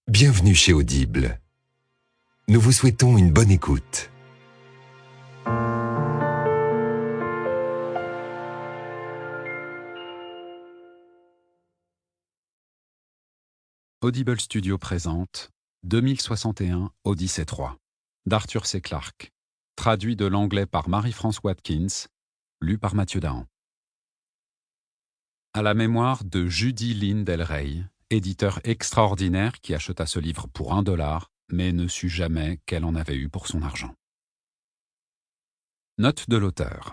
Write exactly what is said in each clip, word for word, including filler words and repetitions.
Bienvenue chez Audible. Nous vous souhaitons une bonne écoute. Audible Studio présente deux mille soixante et un Odyssée trois d'Arthur C. Clarke, traduit de l'anglais par Marie-France Watkins, lu par Mathieu Dahan. À la mémoire de Judy Lynn Del Rey, éditeur extraordinaire qui acheta ce livre pour un dollar, mais ne sut jamais qu'elle en avait eu pour son argent. Note de l'auteur.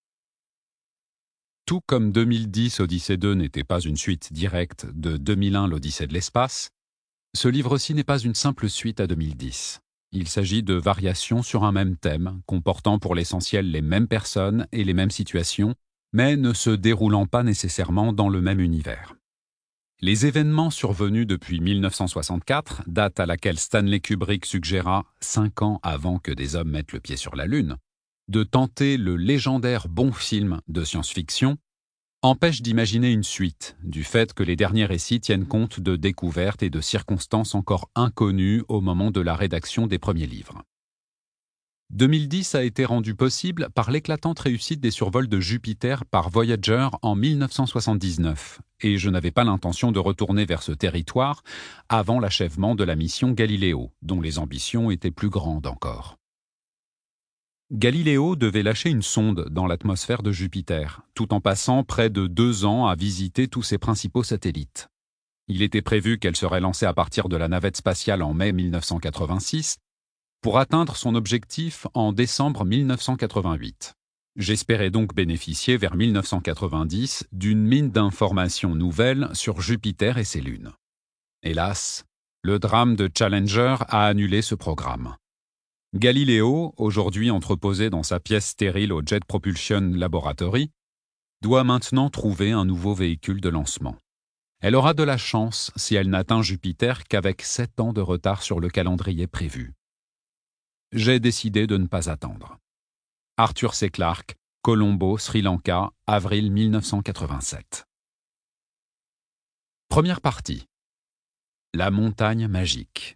Tout comme deux mille dix Odyssée deux n'était pas une suite directe de deux mille un l'Odyssée de l'espace, ce livre-ci n'est pas une simple suite à deux mille dix. Il s'agit de variations sur un même thème, comportant pour l'essentiel les mêmes personnes et les mêmes situations, mais ne se déroulant pas nécessairement dans le même univers. Les événements survenus depuis mille neuf cent soixante-quatre, date à laquelle Stanley Kubrick suggéra, cinq ans avant que des hommes mettent le pied sur la Lune, de tenter le légendaire bon film de science-fiction, empêchent d'imaginer une suite, du fait que les derniers récits tiennent compte de découvertes et de circonstances encore inconnues au moment de la rédaction des premiers livres. deux mille dix a été rendu possible par l'éclatante réussite des survols de Jupiter par Voyager en mille neuf cent soixante-dix-neuf, et je n'avais pas l'intention de retourner vers ce territoire avant l'achèvement de la mission Galileo, dont les ambitions étaient plus grandes encore. Galileo devait lâcher une sonde dans l'atmosphère de Jupiter, tout en passant près de deux ans à visiter tous ses principaux satellites. Il était prévu qu'elle serait lancée à partir de la navette spatiale en mai mille neuf cent quatre-vingt-six, pour atteindre son objectif en décembre mille neuf cent quatre-vingt-huit. J'espérais donc bénéficier vers mille neuf cent quatre-vingt-dix d'une mine d'informations nouvelles sur Jupiter et ses lunes. Hélas, le drame de Challenger a annulé ce programme. Galileo, aujourd'hui entreposé dans sa pièce stérile au Jet Propulsion Laboratory, doit maintenant trouver un nouveau véhicule de lancement. Elle aura de la chance si elle n'atteint Jupiter qu'avec sept ans de retard sur le calendrier prévu. J'ai décidé de ne pas attendre. Arthur C. Clarke, Colombo, Sri Lanka, avril mille neuf cent quatre-vingt-sept. Première partie. La montagne magique.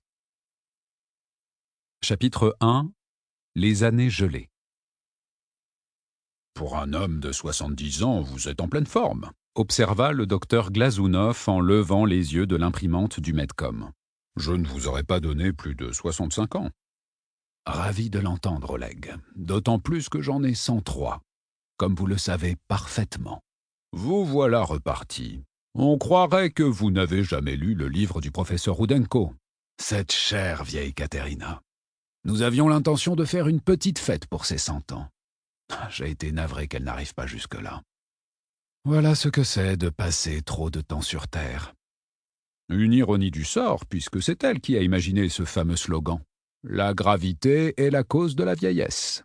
Chapitre un. Les années gelées. Pour un homme de soixante-dix ans, vous êtes en pleine forme, observa le docteur Glazounov en levant les yeux de l'imprimante du Medcom. Je ne vous aurais pas donné plus de soixante-cinq ans. Ravi de l'entendre, Oleg, d'autant plus que j'en ai cent trois, comme vous le savez parfaitement. Vous voilà reparti. On croirait que vous n'avez jamais lu le livre du professeur Rudenko. Cette chère vieille Katerina. Nous avions l'intention de faire une petite fête pour ses cent ans. J'ai été navré qu'elle n'arrive pas jusque-là. Voilà ce que c'est de passer trop de temps sur Terre. Une ironie du sort, puisque c'est elle qui a imaginé ce fameux slogan. La gravité est la cause de la vieillesse.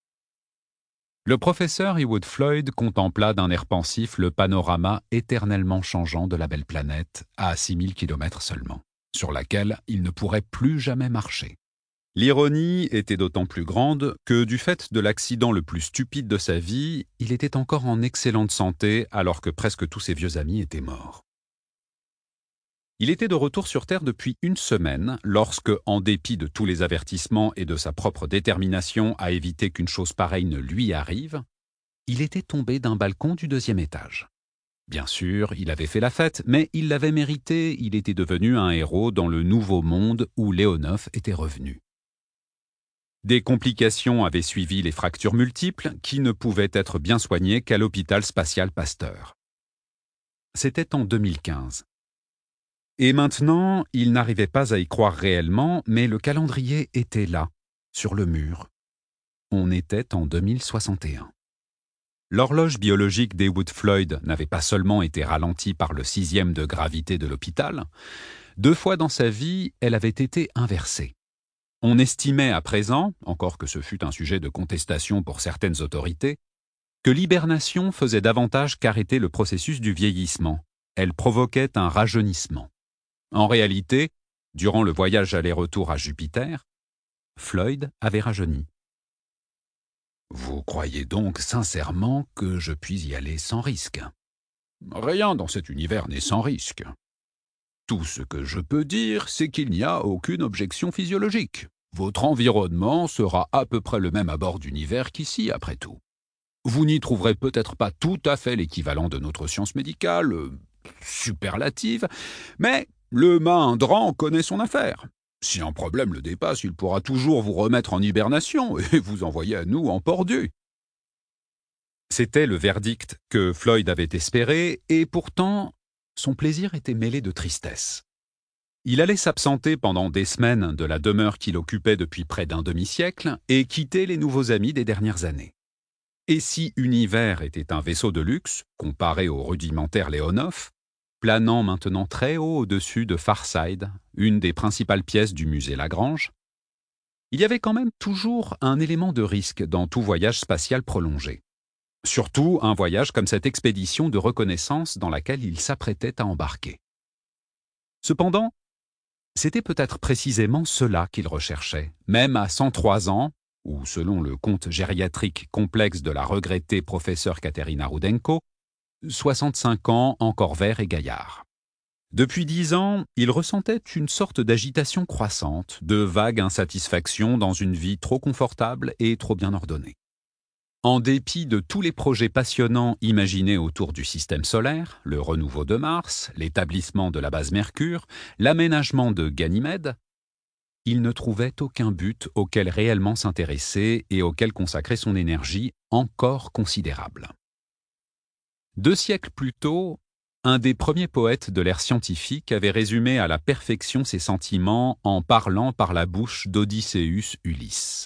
Le professeur Heywood Floyd contempla d'un air pensif le panorama éternellement changeant de la belle planète à six mille kilomètres seulement, sur laquelle il ne pourrait plus jamais marcher. L'ironie était d'autant plus grande que, du fait de l'accident le plus stupide de sa vie, il était encore en excellente santé alors que presque tous ses vieux amis étaient morts. Il était de retour sur Terre depuis une semaine lorsque, en dépit de tous les avertissements et de sa propre détermination à éviter qu'une chose pareille ne lui arrive, il était tombé d'un balcon du deuxième étage. Bien sûr, il avait fait la fête, mais il l'avait mérité, il était devenu un héros dans le nouveau monde où Léonov était revenu. Des complications avaient suivi les fractures multiples qui ne pouvaient être bien soignées qu'à l'hôpital spatial Pasteur. C'était en deux mille quinze. Et maintenant, il n'arrivait pas à y croire réellement, mais le calendrier était là, sur le mur. On était en deux mille soixante et un. L'horloge biologique d'Heywood Floyd n'avait pas seulement été ralentie par le sixième de gravité de l'hôpital, deux fois dans sa vie, elle avait été inversée. On estimait à présent, encore que ce fût un sujet de contestation pour certaines autorités, que l'hibernation faisait davantage qu'arrêter le processus du vieillissement. Elle provoquait un rajeunissement. En réalité, durant le voyage aller-retour à Jupiter, Floyd avait rajeuni. Vous croyez donc sincèrement que je puis y aller sans risque? Rien dans cet univers n'est sans risque. Tout ce que je peux dire, c'est qu'il n'y a aucune objection physiologique. Votre environnement sera à peu près le même à bord d'univers qu'ici, après tout. Vous n'y trouverez peut-être pas tout à fait l'équivalent de notre science médicale, euh, superlative, mais le Mahindrant connaît son affaire. Si un problème le dépasse, il pourra toujours vous remettre en hibernation et vous envoyer à nous en pordu. » C'était le verdict que Floyd avait espéré, et pourtant, son plaisir était mêlé de tristesse. Il allait s'absenter pendant des semaines de la demeure qu'il occupait depuis près d'un demi-siècle et quitter les nouveaux amis des dernières années. Et si Univers était un vaisseau de luxe, comparé au rudimentaire Leonov, planant maintenant très haut au-dessus de Farside, une des principales pièces du musée Lagrange, il y avait quand même toujours un élément de risque dans tout voyage spatial prolongé. Surtout un voyage comme cette expédition de reconnaissance dans laquelle il s'apprêtait à embarquer. Cependant, c'était peut-être précisément cela qu'il recherchait, même à cent trois ans, ou selon le compte gériatrique complexe de la regrettée professeure Katerina Rudenko, soixante-cinq ans encore vert et gaillard. Depuis dix ans, il ressentait une sorte d'agitation croissante, de vague insatisfaction dans une vie trop confortable et trop bien ordonnée. En dépit de tous les projets passionnants imaginés autour du système solaire, le renouveau de Mars, l'établissement de la base Mercure, l'aménagement de Ganymède, il ne trouvait aucun but auquel réellement s'intéresser et auquel consacrer son énergie encore considérable. Deux siècles plus tôt, un des premiers poètes de l'ère scientifique avait résumé à la perfection ses sentiments en parlant par la bouche d'Odysseus Ulysse.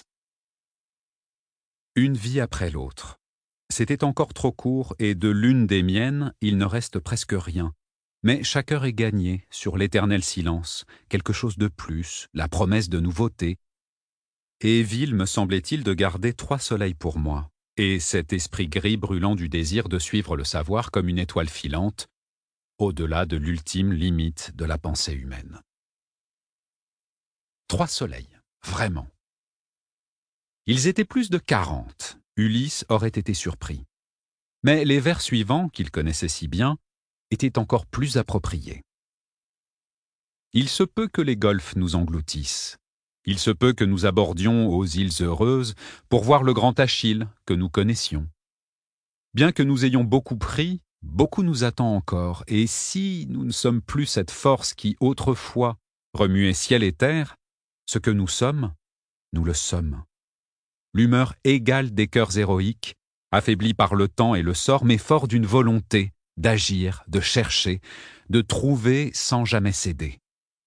Une vie après l'autre. C'était encore trop court et de l'une des miennes, il ne reste presque rien. Mais chaque heure est gagnée sur l'éternel silence, quelque chose de plus, la promesse de nouveauté. Et vil me semblait-il de garder trois soleils pour moi, et cet esprit gris brûlant du désir de suivre le savoir comme une étoile filante, au-delà de l'ultime limite de la pensée humaine. Trois soleils, vraiment. Ils étaient plus de quarante. Ulysse aurait été surpris. Mais les vers suivants, qu'il connaissait si bien, étaient encore plus appropriés. Il se peut que les golfes nous engloutissent. Il se peut que nous abordions aux îles heureuses pour voir le grand Achille que nous connaissions. Bien que nous ayons beaucoup pris, beaucoup nous attend encore, et si nous ne sommes plus cette force qui autrefois remuait ciel et terre, ce que nous sommes, nous le sommes. L'humeur égale des cœurs héroïques, affaiblis par le temps et le sort, mais forts d'une volonté d'agir, de chercher, de trouver sans jamais céder.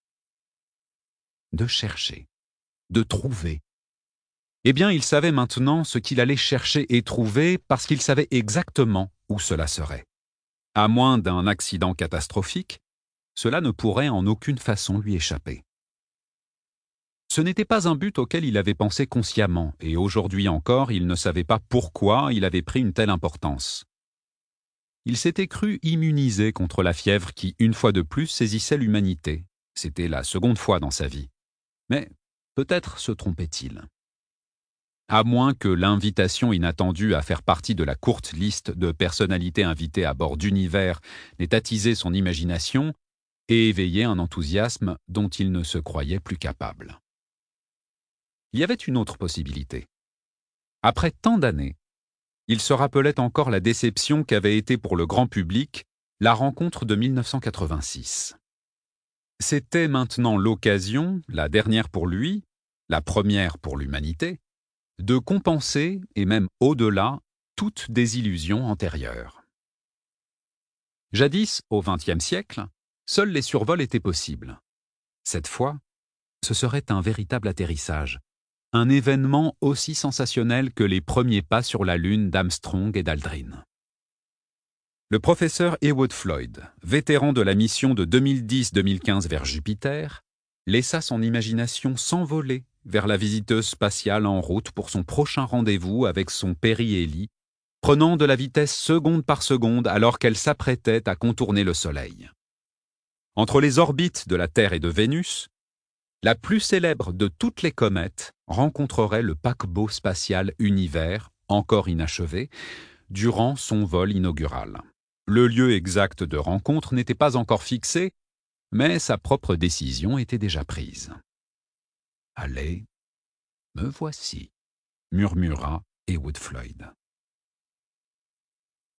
De chercher, de trouver. Eh bien, il savait maintenant ce qu'il allait chercher et trouver parce qu'il savait exactement où cela serait. À moins d'un accident catastrophique, cela ne pourrait en aucune façon lui échapper. Ce n'était pas un but auquel il avait pensé consciemment, et aujourd'hui encore, il ne savait pas pourquoi il avait pris une telle importance. Il s'était cru immunisé contre la fièvre qui, une fois de plus, saisissait l'humanité. C'était la seconde fois dans sa vie. Mais peut-être se trompait-il. À moins que l'invitation inattendue à faire partie de la courte liste de personnalités invitées à bord d'Univers n'ait attisé son imagination et éveillé un enthousiasme dont il ne se croyait plus capable. Il y avait une autre possibilité. Après tant d'années, il se rappelait encore la déception qu'avait été pour le grand public la rencontre de mille neuf cent quatre-vingt-six. C'était maintenant l'occasion, la dernière pour lui, la première pour l'humanité, de compenser, et même au-delà, toute désillusion antérieure. Jadis, au vingtième siècle, seuls les survols étaient possibles. Cette fois, ce serait un véritable atterrissage, un événement aussi sensationnel que les premiers pas sur la Lune d'Armstrong et d'Aldrin. Le professeur Heywood Floyd, vétéran de la mission de deux mille dix deux mille quinze vers Jupiter, laissa son imagination s'envoler vers la visiteuse spatiale en route pour son prochain rendez-vous avec son Perry-Ellie, prenant de la vitesse seconde par seconde alors qu'elle s'apprêtait à contourner le Soleil. Entre les orbites de la Terre et de Vénus, la plus célèbre de toutes les comètes rencontrerait le paquebot spatial Univers, encore inachevé, durant son vol inaugural. Le lieu exact de rencontre n'était pas encore fixé, Mais sa propre décision était déjà prise. « Allez, me voici », murmura Heywood Floyd.